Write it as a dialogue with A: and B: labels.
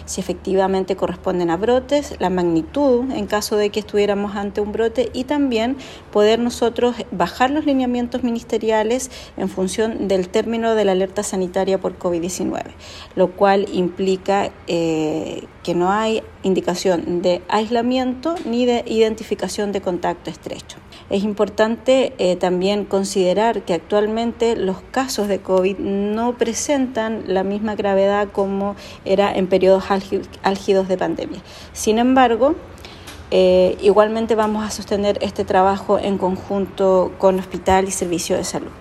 A: si efectivamente corresponden a brotes, la magnitud en caso de que estuviéramos ante un brote y también poder nosotros bajar los lineamientos ministeriales en función del término de la alerta sanitaria por COVID-19, lo cual implica que no hay indicación de aislamiento ni de identificación de contacto estrecho. Es importante también considerar que actualmente los casos de COVID no presentan la misma gravedad como era en periodos álgidos de pandemia. Sin embargo, igualmente vamos a sostener este trabajo en conjunto con Hospital y Servicio de Salud.